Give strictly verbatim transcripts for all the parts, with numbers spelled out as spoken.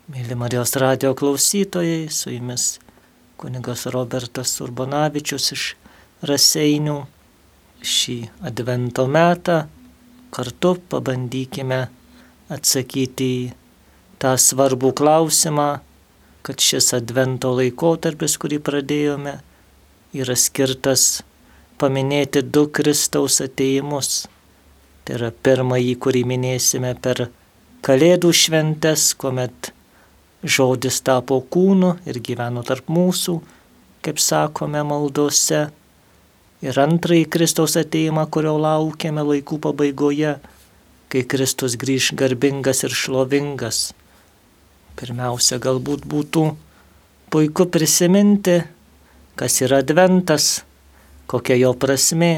Mėly Marijos radijo klausytojai, su jumis kunigas Robertas Urbonavičius iš Raseinių. Šį advento metą kartu pabandykime atsakyti į tą svarbų klausimą, kad šis advento laikotarpis, kurį pradėjome, yra skirtas paminėti du Kristaus atėjimus. Tai yra pirmąjį, kurį minėsime per Kalėdų šventes, kuomet žodis tapo kūnu ir gyveno tarp mūsų, kaip sakome maldose. Ir antrąjį Kristaus atėjimą, kurio laukiame laikų pabaigoje, kai Kristus grįž garbingas ir šlovingas. Pirmiausia, galbūt būtų puiku prisiminti, kas yra adventas, kokia jo prasmė.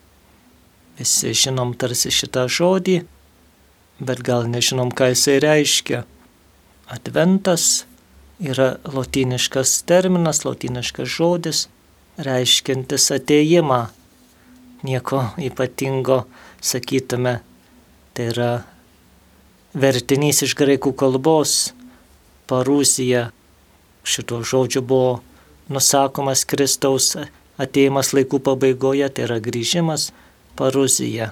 Visi žinom tarsi šitą žodį, bet gal nežinom, ką jisai reiškia. Adventas yra lotyniškas terminas, lotyniškas žodis, reiškiantis atėjimą. Nieko ypatingo, sakytume, tai yra vertinys iš graikų kalbos, parūzija. Šito žodžio buvo nusakomas Kristaus atėjimas laikų pabaigoje, tai yra grįžimas, parūzija.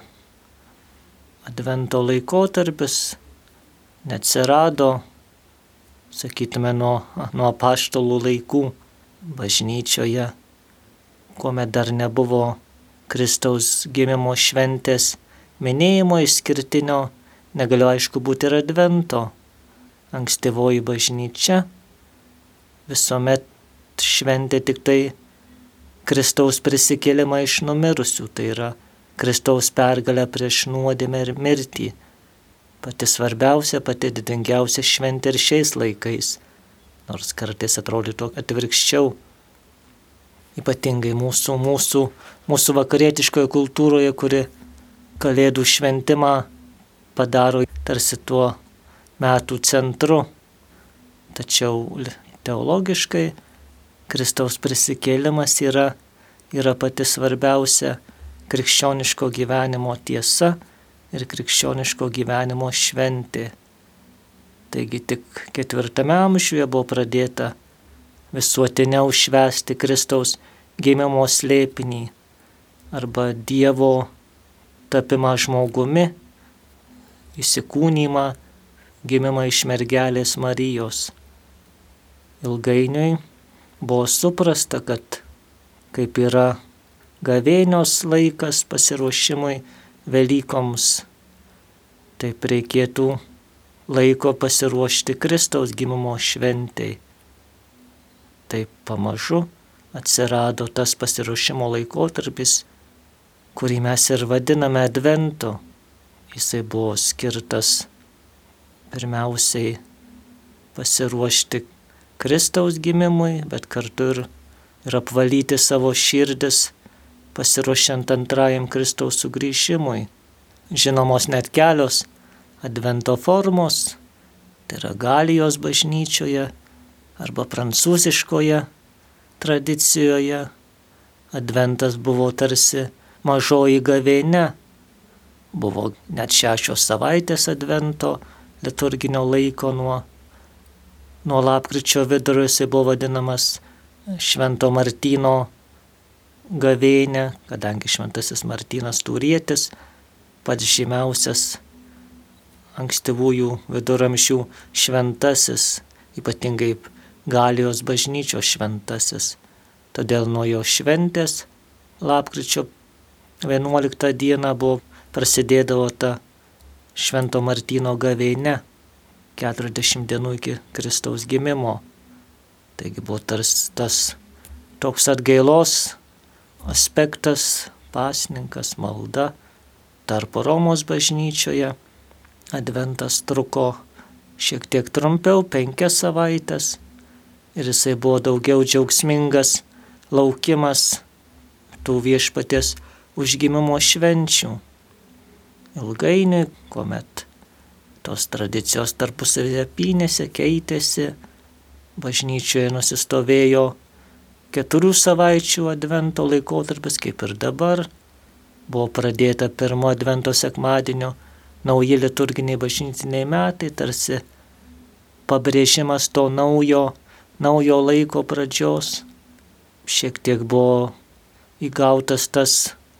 Advento laikotarpis neatsirado, sakytume, nuo, nuo apaštalų laikų bažnyčioje, kuomet dar nebuvo Kristaus gimimo šventės minėjimo išskirtinio, negalėjo aišku būti ir advento. Ankstyvoji bažnyčia visuomet šventė tik tai Kristaus prisikėlimą iš numirusių, tai yra Kristaus pergalę prieš nuodėmę ir mirtį. Pati svarbiausia, pati didingiausia šventė ir šiais laikais, nors kartais atrodytų atvirkščiau. Ypatingai mūsų, mūsų, mūsų vakarietiškoje kultūroje, kuri Kalėdų šventimą padaro tarsi tuo metų centru. Tačiau teologiškai Kristaus prisikėlimas yra, yra pati svarbiausia krikščioniško gyvenimo tiesa ir krikščioniško gyvenimo šventė. Taigi tik ketvirtame amžiuje buvo pradėta visuotiniau švęsti Kristaus gimimo slėpinį arba Dievo tapimą žmogumi, įsikūnymą, gimimą iš mergelės Marijos. Ilgainiui buvo suprasta, kad kaip yra gavėnios laikas pasiruošimui Velykoms, taip reikėtų laiko pasiruošti Kristaus gimimo šventei. Taip pamažu atsirado tas pasiruošimo laikotarpis, kurį mes ir vadiname adventu. Jisai buvo skirtas pirmiausiai pasiruošti Kristaus gimimui, bet kartu ir, ir apvalyti savo širdis, pasiruošiant antrajam Kristaus sugrįžimui. Žinomos net kelios advento formos, tai yra Galijos bažnyčioje arba prancūziškoje tradicijoje. Adventas buvo tarsi mažoji gavėnia. Buvo net šešios savaitės advento liturginio laiko nuo, nuo lapkričio vidurio, jisai buvo vadinamas Švento Martyno gavėnia, kadangi šventasis Martynas Turietis, pats žymiausias ankstyvųjų viduramžių šventasis, ypatingai Galijos bažnyčios šventasis. Todėl nuo jo šventės lapkričio vienuoliktą dieną buvo prasidėdavo ta Švento Martyno gavėnia, keturiasdešimt dienų iki Kristaus gimimo. Taigi buvo tas, tas toks atgailos aspektas, pasninkas, malda. Tarp Romos bažnyčioje adventas truko šiek tiek trumpiau, penkias savaitės, ir jisai buvo daugiau džiaugsmingas laukimas tų viešpaties užgimimo švenčių. Ilgainiui, kuomet tos tradicijos tarpusavyje pynėsi, keitėsi, bažnyčioje nusistovėjo keturių savaičių advento laikotarpis, kaip ir dabar. Buvo pradėta pirmo advento sekmadienio nauji liturginiai bažnytiniai metai, tarsi pabrėžimas to naujo, naujo laiko pradžios. Šiek tiek buvo įgautas tas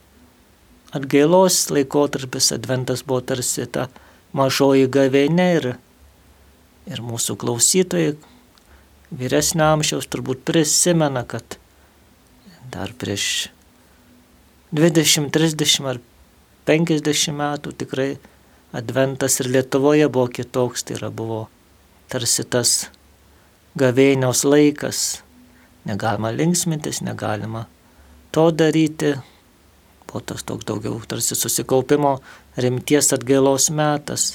atgailos laikotarpis, adventas buvo tarsi ta mažoji gavėnia ir, ir mūsų klausytojai vyresnio amžiaus turbūt prisimena, kad dar prieš dvidešimt, trisdešimt ar penkiasdešimt metų tikrai adventas ir Lietuvoje buvo kitoks, tai yra buvo tarsi tas gavėnios laikas, negalima linksmintis, negalima to daryti, buvo tas toks daugiau tarsi susikaupimo rimties atgailos metas.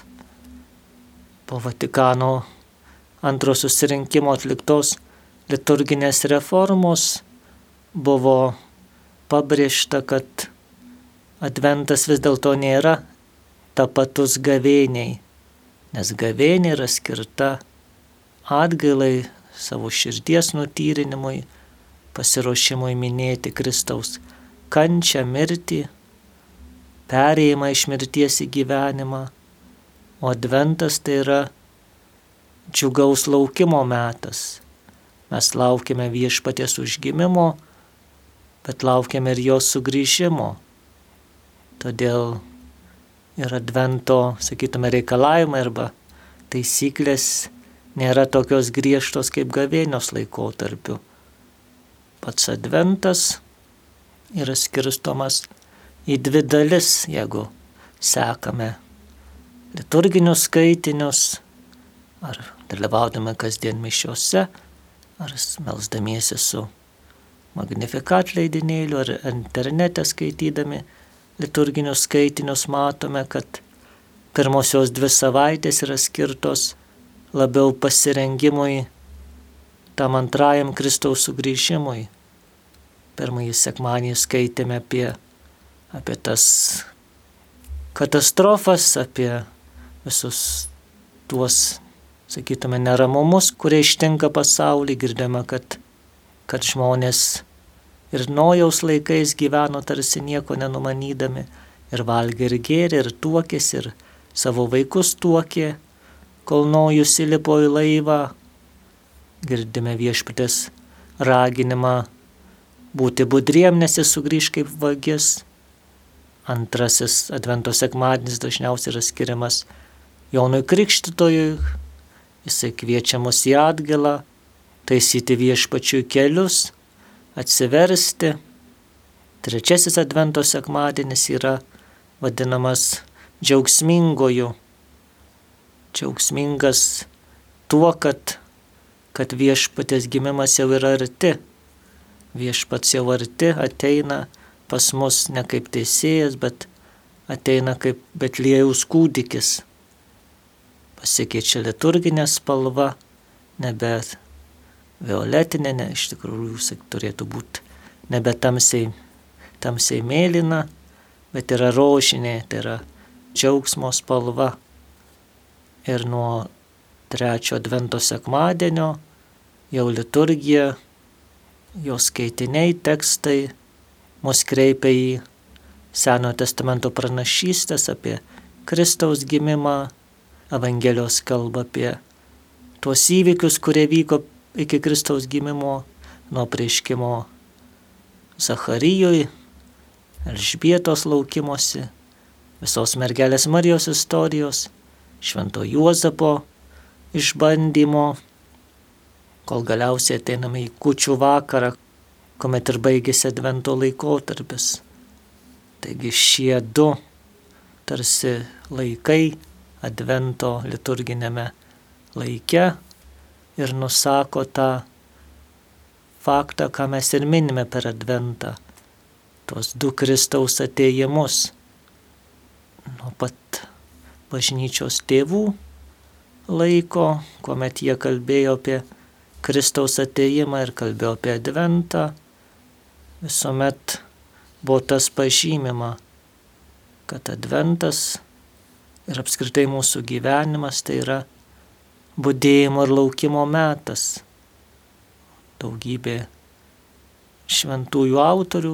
Po Vatikano antro susirinkimo atliktos liturginės reformos buvo pabrėžta, kad adventas vis dėlto nėra tapatus gavėniai, nes gavėnė yra skirta atgailai, savo širdies nutyrinimui, pasiruošimui minėti Kristaus kančią, mirtį, perėjimą iš mirties į gyvenimą, o adventas tai yra džiugaus laukimo metas. Mes laukiame viešpaties užgimimo, bet laukiame ir jo sugrįžimo. Todėl ir advento, sakytume, reikalavimai arba taisyklės nėra tokios griežtos kaip gavėnios laikotarpiu. Pats adventas yra skirstomas į dvi dalis, jeigu sekame liturginius skaitinius, ar dalyvaudami kasdien mišiose, ar melsdamiesi su Magnificat leidinėliu, ar internete skaitydami liturginius skaitinius, matome, kad pirmosios dvi savaitės yra skirtos labiau pasirengimui tam antrajam Kristaus sugrįžimui. Pirmąjį sekmadienį skaitėme apie, apie tas katastrofas, apie visus tuos, sakytume, neramumus, kurie ištinka pasaulį. Girdėjome, kad, kad žmonės ir Nojaus laikais gyveno tarsi nieko nenumanydami, ir valgė, ir gėrė, ir tuokėsi, ir savo vaikus tuokė, kol Nojus įlipo į laivą. Girdime viešpatės raginimą būti budriem, nes jis sugrįž kaip vagis. Antrasis advento sekmadienis dažniausiai yra skiriamas Jonui Krikštytojui. Jisai kviečia mus į atgailą, taisyti viešpačiui kelius, atsiversti. Trečiasis advento sekmadienis yra vadinamas džiaugsmingoju. Džiaugsmingas tuo, kad, kad viešpatės gimimas jau yra arti. Viešpats jau arti, ateina pas mus ne kaip teisėjas, bet ateina kaip Betliejaus kūdikis. Pasikeičia liturginė spalva, nebe violetinė, ne, iš tikrųjų turėtų būti nebe tamsiai, tamsiai mėlyna, bet yra rožinė, tai yra džiaugsmo spalva. Ir nuo trečio advento sekmadienio jau liturgija, jos skaitiniai, tekstai mus kreipia į Senojo testamento pranašystės apie Kristaus gimimą. Evangelijos kalba apie tuos įvykius, kurie vyko iki Kristaus gimimo, nuo apreiškimo Zacharijui, Elžbietos laukimosi, visos mergelės Marijos istorijos, Švento Juozapo išbandymo, kol galiausiai ateiname į kūčių vakarą, kuomet ir baigėsi advento laikotarpis. Taigi šie du tarsi laikai advento liturginėme laike ir nusako tą faktą, ką mes ir minime per adventą, tuos du Kristaus atėjimus. Nuo pat bažnyčios tėvų laiko, kuomet jie kalbėjo apie Kristaus atėjimą ir kalbėjo apie adventą, visuomet buvo tas pažymima, kad adventas ir apskritai mūsų gyvenimas tai yra budėjimo ir laukimo metas. Daugybė šventųjų autorių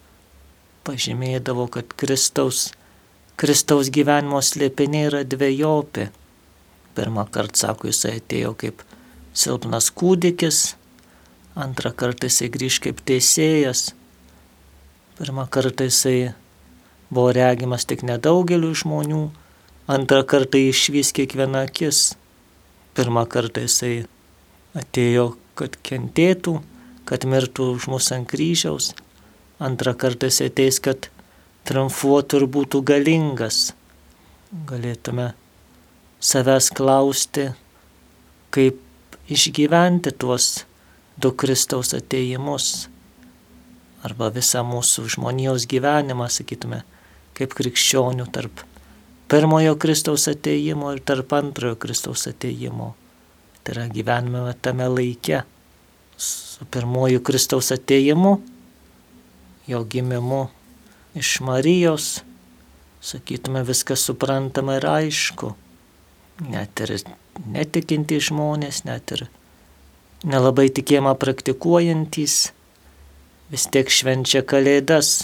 pažymėdavo, kad Kristaus, Kristaus gyvenimo slėpiniai yra dvejopi. Pirmą kartą, sako, jisai atėjo kaip silpnas kūdikis, antrą kartą jisai grįž kaip teisėjas. Pirmą kartą jisai buvo regimas tik nedaugeliu žmonių, antrą kartą išvys kiekviena akis. Pirmą kartą jisai atėjo, kad kentėtų, kad mirtų už mus ant kryžiaus. Antrą kartą jisai ateis, kad triumfuotų ir būtų galingas. Galėtume savęs klausti, kaip išgyventi tuos du Kristaus atėjimus. Arba visą mūsų žmonijos gyvenimą, sakytume, kaip krikščionių tarp pirmojo Kristaus atėjimo ir tarp antrojo Kristaus atėjimo. Tai yra gyvenime tame laike. Su pirmoju Kristaus atėjimu, jo gimimu iš Marijos, sakytume, viskas suprantama ir aišku. Net ir netikintys žmonės, net ir nelabai tikėjimą praktikuojantys, vis tiek švenčia Kalėdas.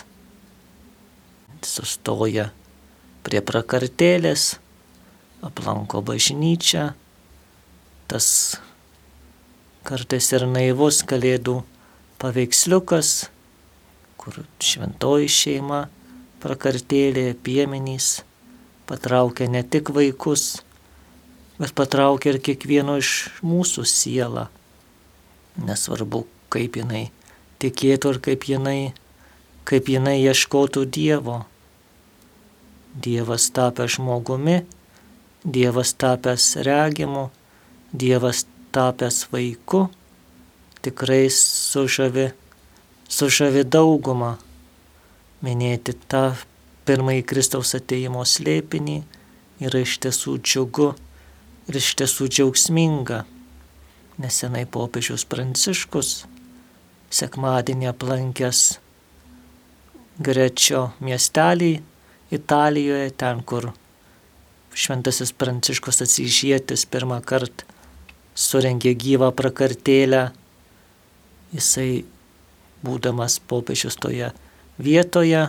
Sustoja prie prakartėlės, aplanko bažnyčią. Tas kartais ir naivus Kalėdų paveiksliukas, kur šventoji šeima, prakartėlė, piemenys patraukia ne tik vaikus, bet patraukia ir kiekvieno iš mūsų sielą. Nesvarbu, kaip jinai tikėtų ir kaip jinai, kaip jinai ieškotų Dievo. Dievas tapęs žmogumi, Dievas tapęs regimu, Dievas tapęs vaiku, tikrai sužavi, sužavi daugumą. Minėti tą pirmąjį Kristaus atėjimo slėpinį yra iš tiesų džiugu ir iš tiesų džiaugsminga. Nesenai popiežius Pranciškus sekmadienį aplankęs Grečio miestelį Italijoje, ten, kur šventasis Pranciškus Asyžietis pirmą kartą surengė gyvą prakartėlę. Jisai, būdamas popiežius toje vietoje,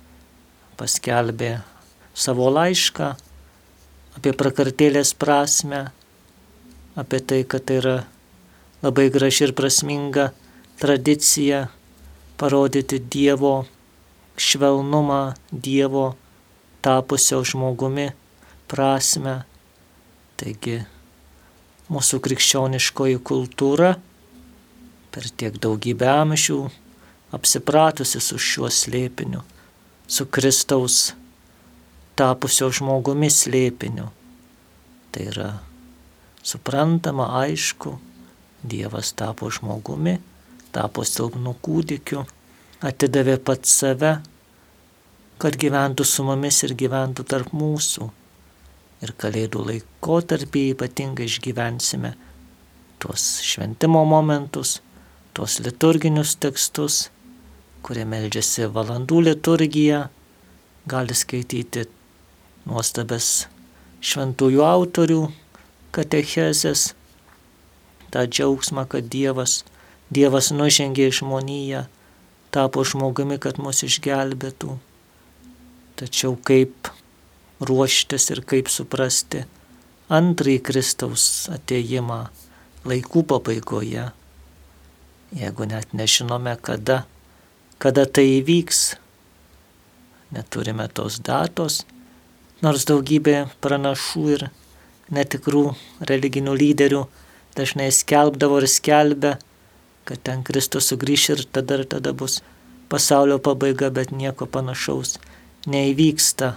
paskelbė savo laišką apie prakartėlės prasmę, apie tai, kad tai yra labai graži ir prasminga tradicija parodyti Dievo švelnumą, Dievo tapusio žmogumi prasmę. Taigi mūsų krikščioniškoji kultūra per tiek daugybę amžių apsipratusi su šiuo slėpiniu, su Kristaus tapusio žmogumi slėpiniu. Tai yra suprantama, aišku, Dievas tapo žmogumi, tapo silpnu kūdikiu, atidavė pats save, kad gyventų su mumis ir gyventų tarp mūsų. Ir Kalėdų laikotarpį ypatingai išgyvensime tuos šventimo momentus, tuos liturginius tekstus, kurie meldžiasi valandų liturgiją, gali skaityti nuostabes šventųjų autorių katechezes, tą džiaugsmą, kad Dievas, Dievas nužengė į žmoniją, tapo žmogumi, kad mus išgelbėtų. Tačiau kaip ruoštis ir kaip suprasti antrąjį Kristaus atėjimą laikų pabaigoje, jeigu net nežinome, kada, kada tai įvyks. Neturime tos datos, nors daugybė pranašų ir netikrų religinių lyderių dažnai skelbdavo ir skelbia, kad ten Kristus sugrįš ir tada ir tada bus pasaulio pabaiga, bet nieko panašaus neįvyksta.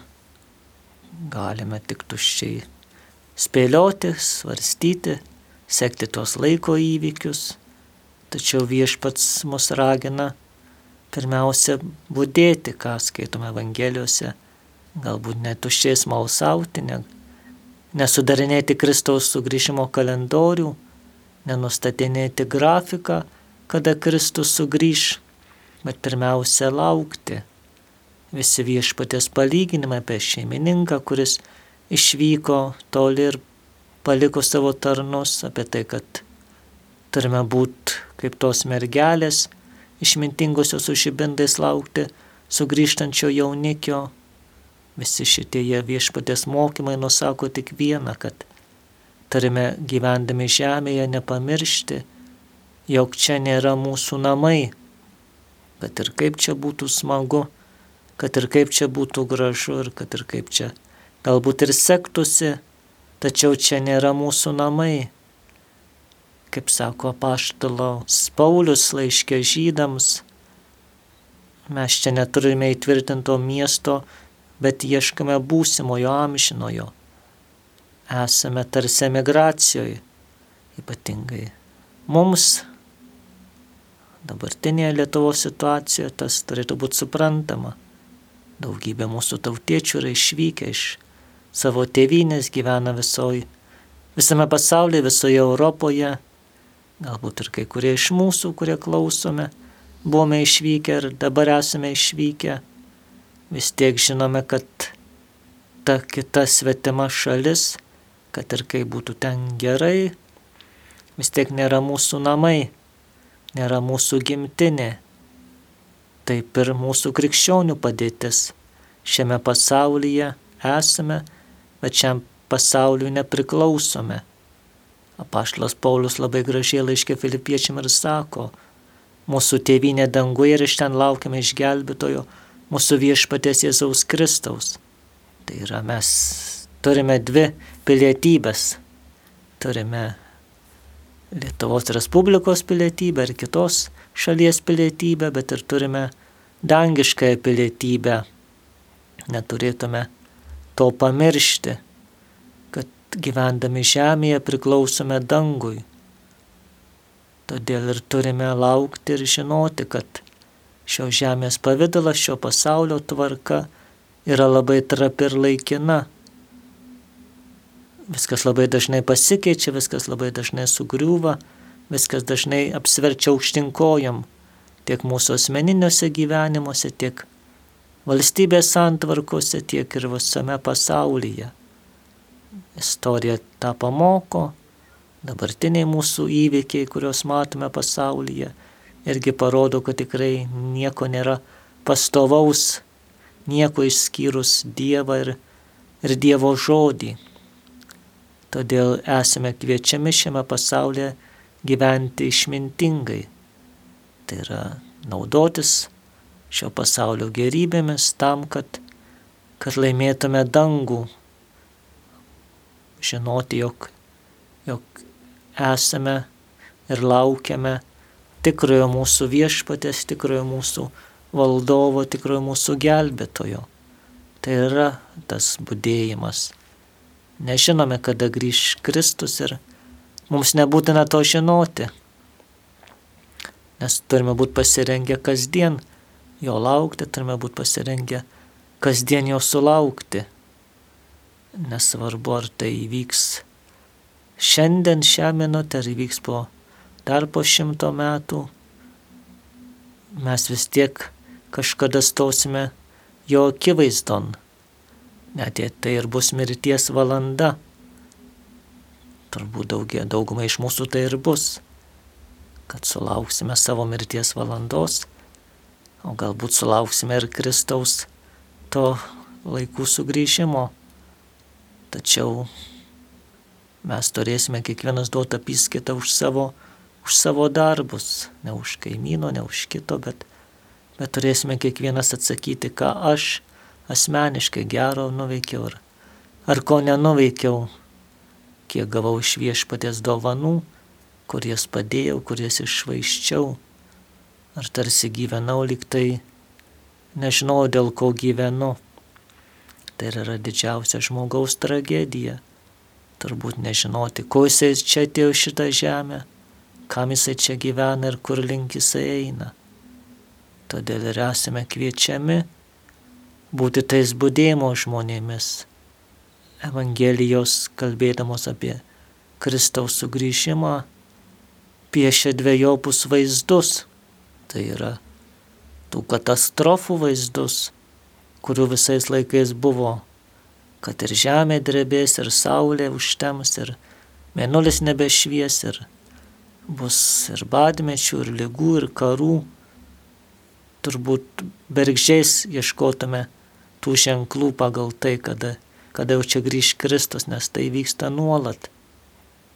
Galime tik tuščiai spėlioti, svarstyti, sekti tuos laiko įvykius, tačiau Viešpats mus ragina pirmiausia budėti, ką skaitome Evangelijose, galbūt netuščiai smalsauti, ne, nesudarinėti Kristaus sugrįžimo kalendorių, nenustatinėti grafiką, kada Kristus sugrįž, bet pirmiausia laukti. Visi Viešpaties palyginimai apie šeimininką, kuris išvyko toli ir paliko savo tarnus, apie tai, kad turime būti kaip tos mergelės, išmintingosios su žibindais laukti sugrįžtančio jaunikio. Visi šitie Viešpaties mokymai nusako tik vieną, kad turime gyvendami žemėje nepamiršti, jog čia nėra mūsų namai, kad ir kaip čia būtų smagu, kad ir kaip čia būtų gražu ir kad ir kaip čia galbūt ir sektųsi, tačiau čia nėra mūsų namai. Kaip sako apaštalas Paulius laiške Žydams, mes čia neturime įtvirtinto miesto, bet ieškame būsimojo amžinojo. Esame tarsi emigracijoje, ypatingai mums dabartinėje Lietuvos situacijoje tas turėtų būti suprantama. Daugybė mūsų tautiečių yra išvykę iš savo tėvynės, gyvena visoj, visame pasaulyje, visoje Europoje. Galbūt ir kai kurie iš mūsų, kurie klausome, buvome išvykę ir dabar esame išvykę. Vis tiek žinome, kad ta kita svetima šalis, kad ir kaip būtų ten gerai, vis tiek nėra mūsų namai, nėra mūsų gimtinė. Taip ir mūsų krikščionių padėtis. Šiame pasaulyje esame, bet šiam pasauliui nepriklausome. Apaštalas Paulius labai gražiai laiške Filipiečiam ir sako, mūsų tėvynė danguje ir iš ten laukiame išgelbėtojo, mūsų viešpaties Jėzaus Kristaus. Tai yra, mes turime dvi pilietybės. Turime Lietuvos Respublikos pilietybę ir kitos šalies pilietybę, bet ir turime dangiškąją pilietybę. Neturėtume to pamiršti, kad gyvendami žemėje priklausome dangui. Todėl ir turime laukti ir žinoti, kad šio žemės pavidalas, šio pasaulio tvarka yra labai trapi ir laikina. Viskas labai dažnai pasikeičia, viskas labai dažnai sugriūva, viskas dažnai apsiverčia aukštyn kojom, tiek mūsų asmeniniuose gyvenimuose, tiek valstybės santvarkose, tiek ir visame pasaulyje. Istorija tą pamoko, dabartiniai mūsų įvykiai, kuriuos matome pasaulyje, irgi parodo, kad tikrai nieko nėra pastovaus, nieko išskyrus Dievą ir, ir Dievo žodį. Todėl esame kviečiami šiame pasaulyje gyventi išmintingai. Tai yra naudotis šio pasaulio gerybėmis tam, kad, kad laimėtume dangų. Žinoti, jog, jog esame ir laukiame tikrojo mūsų viešpatės, tikrojo mūsų valdovo, tikrojo mūsų gelbėtojo. Tai yra tas budėjimas. Nežinome, kada grįš Kristus ir mums nebūtina to žinoti, nes turime būti pasirengę kasdien jo laukti, turime būti pasirengę kasdien jo sulaukti. Nesvarbu, ar tai įvyks šiandien, šią minutę, ar įvyks po dar po šimto metų, mes vis tiek kažkada stosime jo akivaizdon. Net jei tai ir bus mirties valanda, turbūt daugia, daugumai iš mūsų tai ir bus, kad sulauksime savo mirties valandos, o galbūt sulauksime ir Kristaus to laikų sugrįžimo. Tačiau mes turėsime kiekvienas duoti apyskaitą už savo, už savo darbus, ne už kaimyno, ne už kito, bet, bet turėsime kiekvienas atsakyti, ką aš asmeniškai gero nuveikiau ar, ar ko nenuveikiau, kiek gavau iš viešpaties dovanų, kur jas padėjau, kur jas iššvaiščiau, ar tarsi gyvenau lyg tai nežinau, dėl ko gyvenu. Tai yra didžiausia žmogaus tragedija, turbūt nežinoti, ko jisai čia atėjo šitą žemę, kam jisai čia gyvena ir kur link jisai eina. Todėl ir esame kviečiami būti tais budėjimo žmonėmis. Evangelijos, kalbėdamos apie Kristaus sugrįžimą, piešia dvejopus vaizdus. Tai yra tų katastrofų vaizdus, kurių visais laikais buvo, kad ir žemė drebės, ir saulė užtems, ir mėnulis nebešvies, ir bus ir badmečių, ir ligų, ir karų. Turbūt bergždžiais ieškotume tų ženklų pagal tai, kada, kada jau čia grįž Kristus, nes tai vyksta nuolat.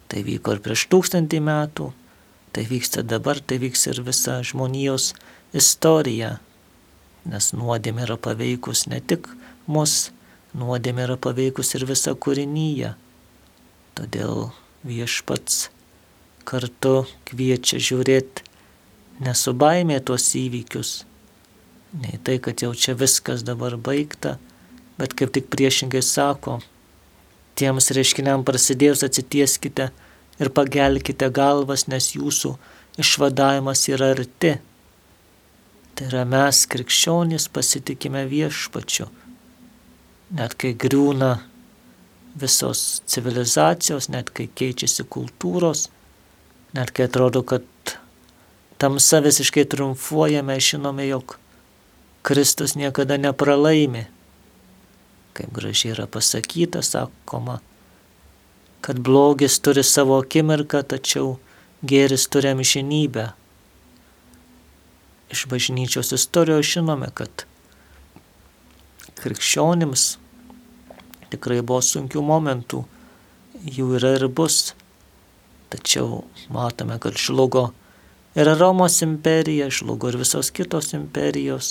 Tai vyko ir prieš tūkstantį metų, tai vyksta dabar, tai vyks ir visa žmonijos istorija, nes nuodėmė yra paveikus ne tik mus, nuodėmė yra paveikus ir visą kūrinyje. Todėl Viešpats kartu kviečia žiūrėti nesu baimė tuos įvykius, nei tai, kad jau čia viskas dabar baigta, bet kaip tik priešingai sako, tiems reiškiniam prasidėjus atsitieskite ir pagelkite galvas, nes jūsų išvadavimas yra arti. Tai yra mes, krikščionys, pasitikime Viešpačiu. Net kai griūna visos civilizacijos, net kai keičiasi kultūros, net kai atrodo, kad tamsa visiškai triumfuojame, žinome, jog Kristus niekada nepralaimi. Kaip gražiai yra pasakyta, sakoma, kad blogis turi savo akimirką, tačiau gėris turi amžinybę. Iš bažnyčios istorijos žinome, kad krikščionims tikrai buvo sunkių momentų, jų yra ir bus. Tačiau matome, kad žlugo ir Romos imperija, žlugo ir visos kitos imperijos.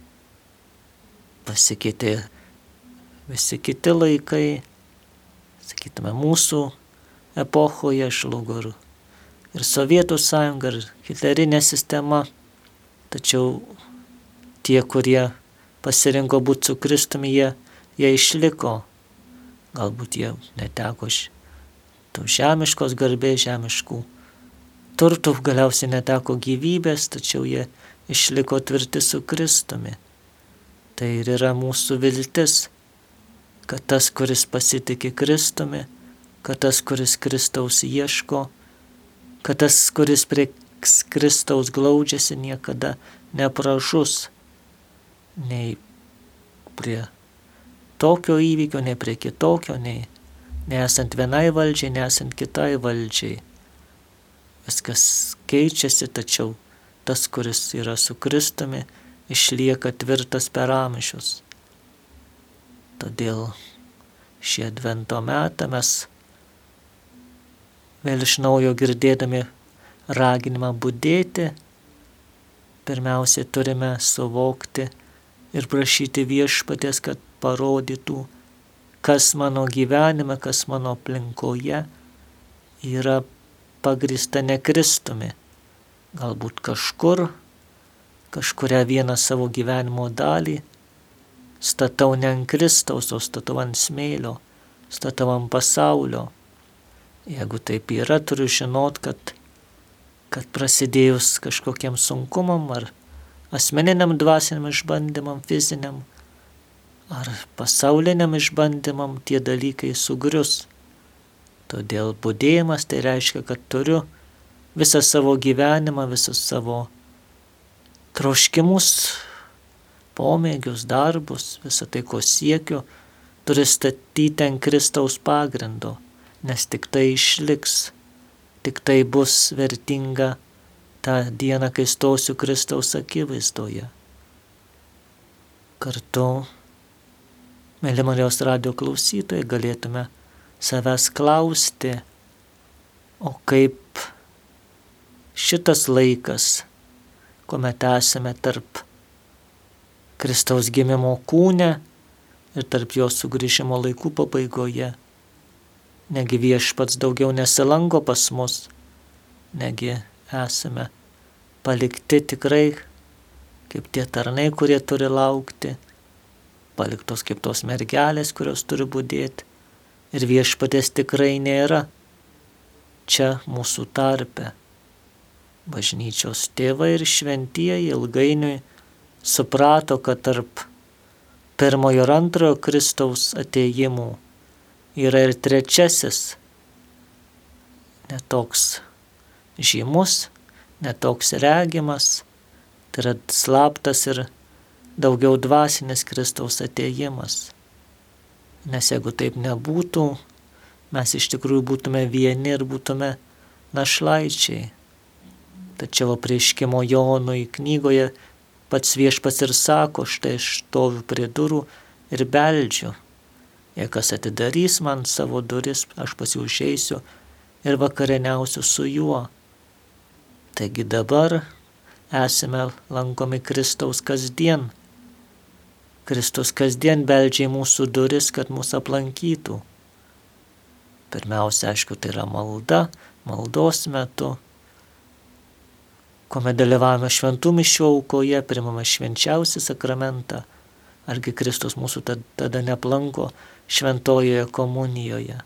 Pasikeitė visi kiti laikai, sakytume, mūsų epochoje žlugo ir, ir Sovietų sąjunga, ir hitlerinė sistema. Tačiau tie, kurie pasirinko būti su Kristumi, jie, jie išliko. Galbūt jie neteko tų žemiškos garbės, žemiškų turtų, galiausiai neteko gyvybės, tačiau jie išliko tvirti su Kristumi. Tai ir yra mūsų viltis, kad tas, kuris pasitikė Kristumi, kad tas, kuris Kristaus ieško, kad tas, kuris prie Kristaus glaudžiasi, niekada nepražus nei prie tokio įvykio, nei prie kitokio, nei nesant vienai valdžiai, nesant kitai valdžiai. Viskas keičiasi, tačiau tas, kuris yra su Kristumi, išlieka tvirtas per amžius. Todėl šį advento metą mes vėl iš naujo girdėdami raginimą budėti, pirmiausiai turime suvokti ir prašyti Viešpaties, kad parodytų, kas mano gyvenime, kas mano aplinkoje yra pagrįsta ne Kristumi. Galbūt kažkur, kažkurią vieną savo gyvenimo dalį statau ne ant Kristaus, o statau ant smėlio, statau ant pasaulio. Jeigu taip yra, turiu žinot, kad, kad prasidėjus kažkokiem sunkumam ar asmeniniam dvasiniam išbandymam, fiziniam ar pasauliniam išbandymam, tie dalykai sugrius. Todėl budėjimas tai reiškia, kad turiu visą savo gyvenimą, visus savo troškimus, pomėgius, darbus, visą tai, ko siekiu, turi statyti ant Kristaus pagrindo, nes tik tai išliks, tik tai bus vertinga tą dieną, kai stosiu Kristaus akivaizdoje. Kartu, mėly Marijos radijo klausytojai, galėtume savęs klausti, o kaip šitas laikas, kuomet esame tarp Kristaus gimimo kūne ir tarp jo sugrįžimo laikų pabaigoje, negi Viešpats daugiau nesilanko pas mus, negi esame palikti tikrai kaip tie tarnai, kurie turi laukti, paliktos kaip tos mergelės, kurios turi budėti, ir Viešpaties tikrai nėra čia mūsų tarpe. Bažnyčios tėvai ir šventieji ilgainiui suprato, kad tarp pirmojo ir antrojo Kristaus atėjimų yra ir trečiasis, netoks žymus, netoks regimas, tai yra slaptas ir daugiau dvasinis Kristaus atėjimas. Nes jeigu taip nebūtų, mes iš tikrųjų būtume vieni ir būtume našlaičiai. Tačiau apreiškimo Jonui knygoje pats Viešpats ir sako, štai aš stoviu prie durų ir beldžiu. Jei kas atidarys man savo duris, aš pas jį užeisiu ir vakarieniausiu su juo. Taigi dabar esame lankomi Kristaus kasdien. Kristus kasdien beldžia į mūsų duris, kad mūsų aplankytų. Pirmiausia, aišku, tai yra malda, maldos metu, kuomet dalyvavome šventų mišių aukoje, priimame švenčiausią sakramentą. Argi Kristus mūsų tada neaplanko šventojoje komunijoje?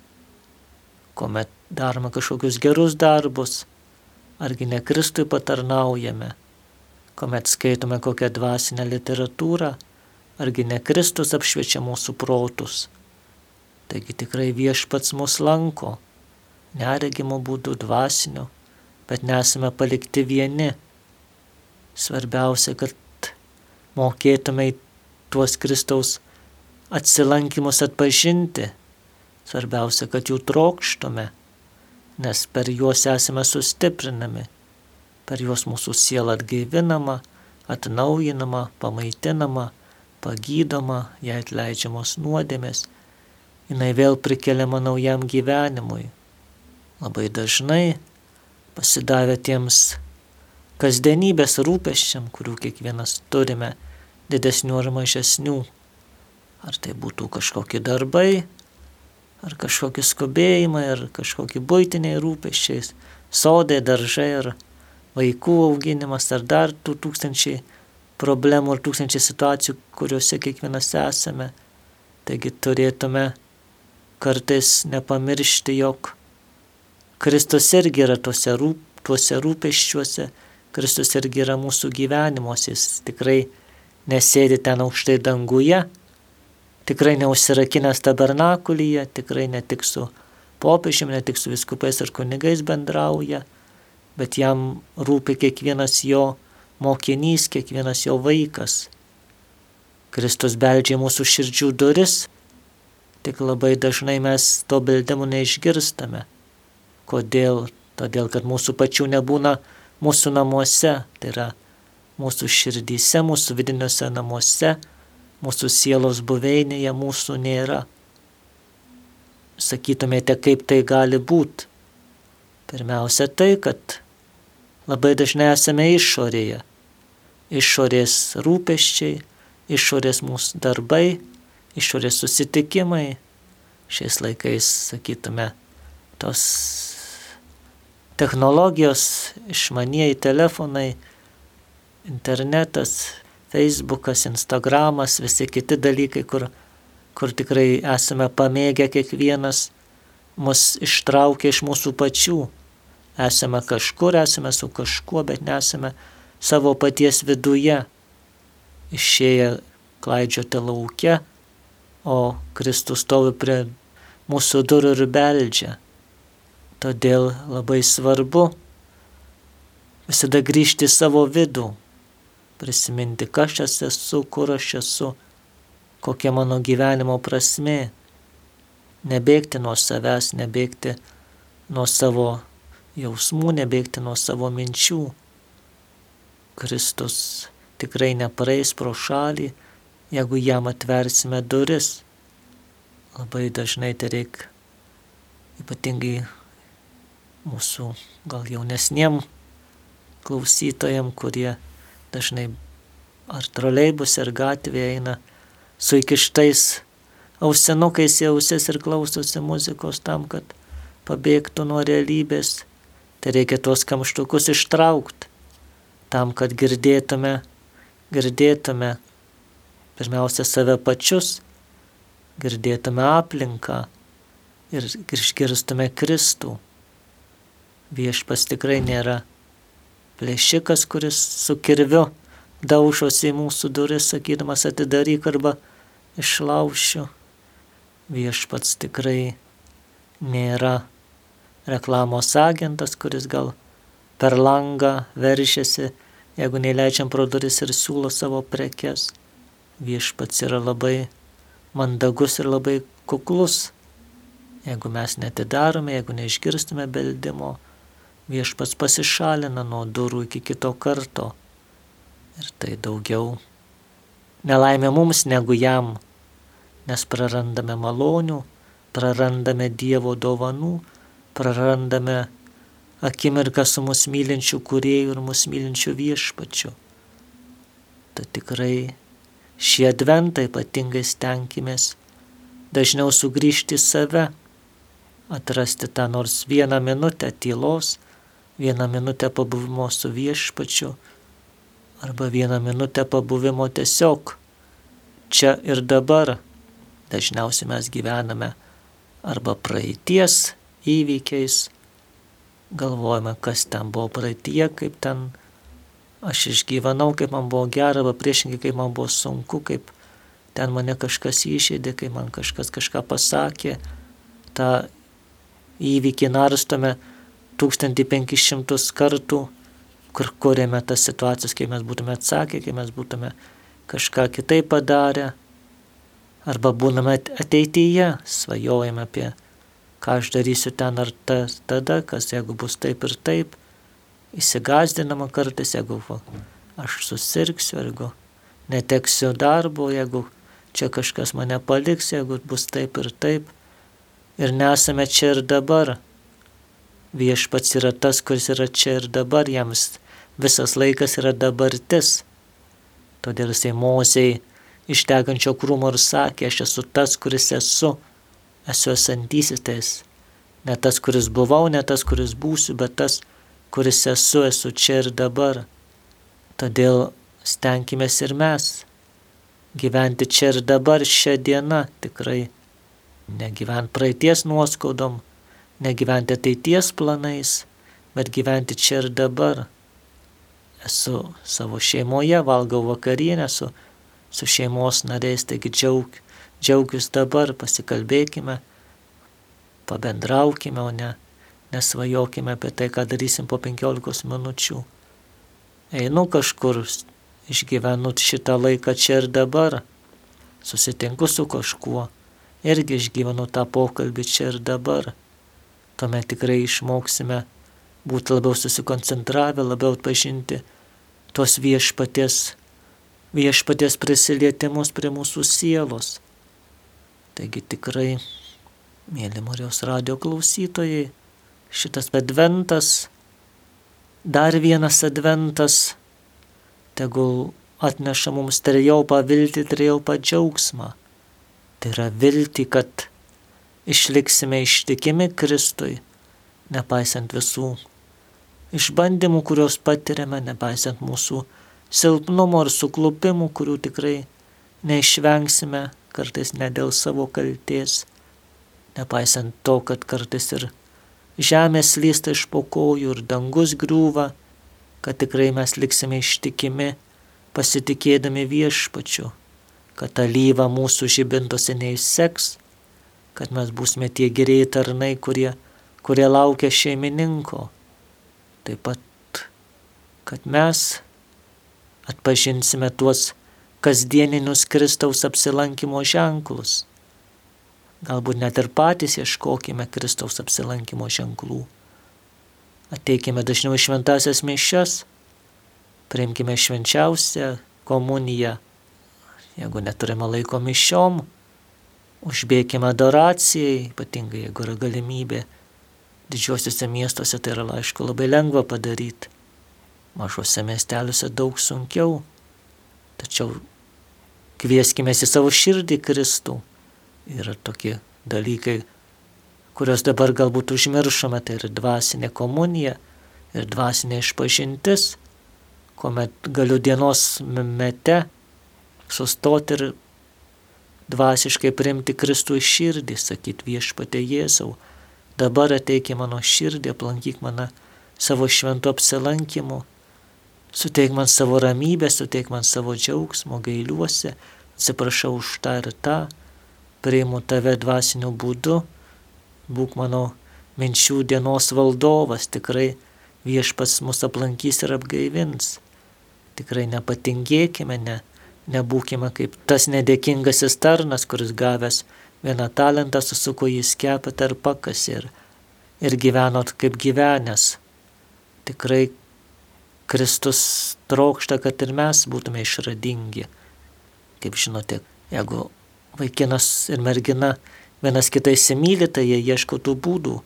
Kuomet darome kažkokius gerus darbus, argi ne Kristui patarnaujame? Kuomet skaitome kokią dvasinę literatūrą, argi ne Kristus apšviečia mūsų protus? Taigi tikrai Viešpats mus lanko, neregimo būdu, dvasiniu, bet nesame palikti vieni. Svarbiausia, kad mokėtume į tuos Kristaus atsilankimus atpažinti. Svarbiausia, kad jų trokštume, nes per juos esame sustiprinami, per juos mūsų siela atgaivinama, atnaujinama, pamaitinama, pagydoma, jai atleidžiamos nuodėmės, jinai vėl prikeliama naujam gyvenimui. Labai dažnai pasidavę tiems kasdienybės rūpesčiam, kurių kiekvienas turime, didesnių ar mažesnių. Ar tai būtų kažkokie darbai, ar kažkokie skubėjimai, ar kažkokie buitiniai rūpesčiai, sodai, daržai, ar vaikų auginimas, ar dar tų tūkstančiai problemų ir tūkstančiai situacijų, kuriuose kiekvienas esame. Taigi turėtume kartais nepamiršti, jog Kristus irgi yra tuose, rūp, tuose rūpeščiuose, Kristus irgi yra mūsų gyvenimuose, jis tikrai nesėdi ten aukštai danguje, tikrai neužsirakinęs tabernakulyje, tikrai ne tik su popiežiumi, ne tik su vyskupais ir kunigais bendrauja, bet jam rūpi kiekvienas jo mokinys, kiekvienas jo vaikas. Kristus beldžia mūsų širdžių duris, tik labai dažnai mes to beldimo neišgirstame. Kodėl? Todėl, kad mūsų pačių nebūna mūsų namuose, tai yra mūsų širdyse, mūsų vidiniuose namuose, mūsų sielos buveinėje mūsų nėra. Sakytumėte, kaip tai gali būti? Pirmiausia tai, kad labai dažnai esame išorėje. Išorės rūpesčiai, išorės mūsų darbai, išorės susitikimai. Šiais laikais, sakytume, tos technologijos, išmanieji telefonai, internetas, Facebookas, Instagramas, visi kiti dalykai, kur, kur tikrai esame pamėgę kiekvienas, mus ištraukia iš mūsų pačių. Esame kažkur, esame su kažkuo, bet nesame savo paties viduje. Išėję klaidžioti lauke, o Kristus stovi prie mūsų durų ir beldžia. Todėl labai svarbu visada grįžti į savo vidų, prisiminti, kas aš esu, kur aš esu, kokia mano gyvenimo prasmė. Nebėgti nuo savęs, nebėgti nuo savo jausmų, nebėgti nuo savo minčių. Kristus tikrai nepraeis pro šalį, jeigu jam atversime duris. Labai dažnai tai reikia, ypatingai mūsų gal jaunesniem klausytojam, kurie dažnai ar troleibuse, ar gatvėje eina su įkištais ausinukais į ausis ir klausosi muzikos tam, kad pabėgtų nuo realybės. Tai reikia tuos kamštukus ištraukti, tam, kad girdėtume, girdėtume pirmiausia save pačius, girdėtume aplinką ir išgirstume Kristų. Viešpas tikrai nėra plėšikas, kuris su kirviu daužosi į mūsų duris, sakydamas atidaryk arba išlaušiu. Viešpats tikrai nėra reklamos agentas, kuris gal per langą veržiasi, jeigu neįleidžiam pro duris ir siūlo savo prekes. Viešpats yra labai mandagus ir labai kuklus. Jeigu mes netidarome, jeigu neišgirstume beldimo, Viešpats pasišalina nuo durų iki kito karto. Ir tai daugiau nelaimė mums negu jam, nes prarandame malonių, prarandame Dievo dovanų, prarandame akimirką su mus mylinčiu kūrėju ir mus mylinčiu viešpačiu. Tad tikrai šį adventą ypatingai stenkimės dažniau sugrįžti į save, atrasti tą nors vieną minutę tylos, vieną minutę pabuvimo su viešpačiu, arba vieną minutę pabuvimo tiesiog čia ir dabar. Dažniausiai mes gyvename arba praeities įvykiais, galvojame, kas ten buvo praeitie, kaip ten aš išgyvenau, kaip man buvo gera, arba priešingai, kaip man buvo sunku, kaip ten mane kažkas įžeidė, kai man kažkas kažką pasakė. Ta įvykį narstome tūkstantį penkis šimtus kartų, kur kuriame tas situacijas, kai mes būtume atsakę, kai mes būtume kažką kitaip padarę, arba būname ateityje, svajojame apie ką aš darysiu ten ar tas, tada, kas jeigu bus taip ir taip, įsigazdinama kartais, jeigu va, aš susirgsiu, jeigu neteksiu darbo, jeigu čia kažkas mane paliks, jeigu bus taip ir taip. Ir nesame čia ir dabar. Viešpats yra tas, kuris yra čia ir dabar, jam visas laikas yra dabartis. Todėl jisai Mozei iš degančio krūmo ir sakė, aš esu tas, kuris esu, esu esantysis tais. Ne tas, kuris buvau, ne tas, kuris būsiu, bet tas, kuris esu, esu čia ir dabar. Todėl stenkimės ir mes gyventi čia ir dabar šią dieną, tikrai negyventi praeities nuoskaudom, negyventi ateities planais, bet gyventi čia ir dabar. Esu savo šeimoje, valgau vakarienę su, su šeimos nariais, taigi džiaug, džiaugius dabar, pasikalbėkime, pabendraukime, o ne nesvajokime apie tai, ką darysim po penkiolikos minučių. Einu kažkur, išgyvenu šitą laiką čia ir dabar, susitinku su kažkuo, irgi išgyvenu tą pokalbį čia ir dabar. Tuomet tikrai išmoksime būti labiau susikoncentravę, labiau atpažinti tuos viešpaties, viešpaties prisilietimus prie mūsų sielos. Taigi tikrai, mėly Marijos radijo klausytojai, šitas adventas, dar vienas adventas, tegul atneša mums trejopą viltį, trejopą džiaugsmą. Tai yra viltį, kad išliksime ištikimi Kristui, nepaisant visų išbandymų, kuriuos patiriame, nepaisant mūsų silpnumo ir suklupimų, kurių tikrai neišvengsime, kartais ne dėl savo kaltės, nepaisant to, kad kartais ir žemė slysta iš po kojų ir dangus griūva, kad tikrai mes liksime ištikimi, pasitikėdami viešpačiu, kad alyva mūsų žibintose neišseks, kad mes būsime tie gerieji tarnai, kurie, kurie laukia šeimininko. Taip pat, kad mes atpažinsime tuos kasdieninius Kristaus apsilankimo ženklus. Galbūt net ir patys ieškokime Kristaus apsilankimo ženklų. Ateikime dažniau į šventąsias mišias, priimkime švenčiausią komuniją. Jeigu neturime laiko mišiom, užbėkime adoracijai, ypatingai jeigu yra galimybė. Didžiuosiuose miestuose tai yra, aišku, labai lengva padaryti. Mažuose miesteliuose daug sunkiau. Tačiau kvieskime į savo širdį Kristų. Yra tokie dalykai, kuriuos dabar galbūt užmiršome, tai yra dvasinė komunija ir dvasinė išpažintis, kuomet galiu dienos mete sustoti ir dvasiškai priimti Kristų į širdį, sakyti viešpatie Jėzau, dabar ateik į mano širdį, aplankyk mane savo šventu apsilankimu, suteik man savo ramybę, suteik man savo džiaugsmo, gailiuosi, atsiprašau už tą ir tą, priimu tave dvasiniu būdu, būk mano minčių dienos valdovas, tikrai viešpats mus aplankys ir apgaivins. Tikrai nepatingėkime, ne, nebūkime kaip tas nedėkingasis tarnas, kuris gavęs vieną talentą susuko jį skepetą ir pakasė ir, ir gyvenot kaip gyvenęs. Tikrai Kristus trokšta, kad ir mes būtume išradingi. Kaip žinote, jeigu vaikinas ir mergina vienas kitą įsimyli, tai jie ieško tų būdų,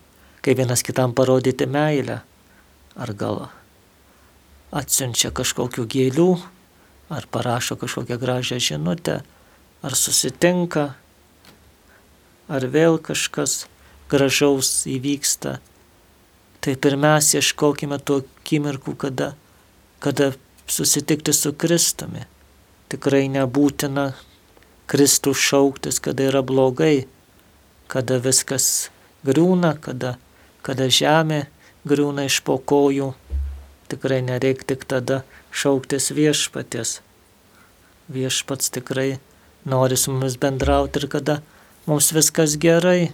kaip vienas kitam parodyti meilę, ar gal atsiunčia kažkokių gėlių, ar parašo kažkokią gražią žinutę, ar susitinka, ar vėl kažkas gražaus įvyksta. Taip ir mes ieškokime tų akimirkų, kada, kada susitikti su Kristumi. Tikrai nebūtina Kristų šauktis, kada yra blogai, kada viskas griūna, kada, kada žemė griūna iš po kojų. Tikrai nereik tik tada šauktis viešpaties. Viešpats tikrai nori su mumis bendrauti ir kada mums viskas gerai.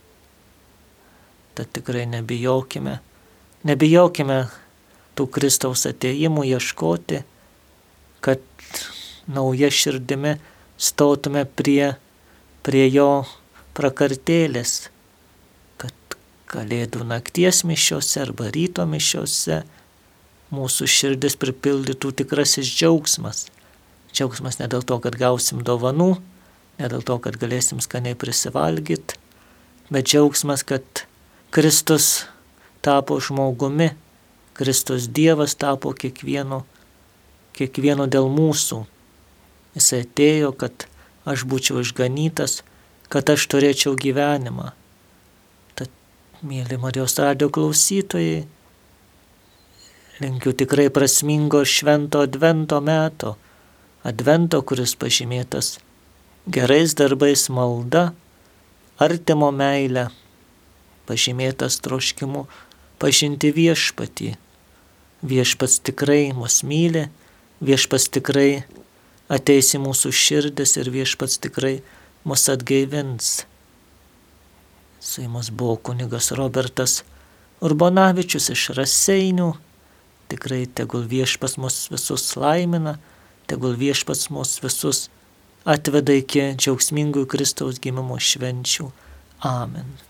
Tad tikrai nebijokime, nebijokime tų Kristaus atėjimų ieškoti, kad nauja širdimi stotume prie, prie jo prakartėlės, kad kalėdų nakties mišiose arba ryto mišiose mūsų širdis pripildytų tikrasis džiaugsmas. Džiaugsmas ne dėl to, kad gausim dovanų, ne dėl to, kad galėsim skaniai prisivalgyti, bet džiaugsmas, kad Kristus tapo žmogumi, Kristus Dievas tapo kiekvienu, kiekvienu dėl mūsų. Jis atėjo, kad aš būčiau išganytas, kad aš turėčiau gyvenimą. Tad, mėly Marijos radijo klausytojai, linkiu tikrai prasmingo švento advento meto, advento, kuris pažymėtas gerais darbais, malda, artimo meilę, pažymėtas troškimu pažinti viešpatį. Viešpats tikrai mus myli, viešpats tikrai ateis į mūsų širdis ir viešpats tikrai mus atgaivins. Su jumis buvo kunigas Robertas Urbonavičius iš Raseinių. Tikrai tegul viešpats mus visus laimina, tegul viešpats mus visus atveda iki džiaugsmingų Kristaus gimimo švenčių. Amen.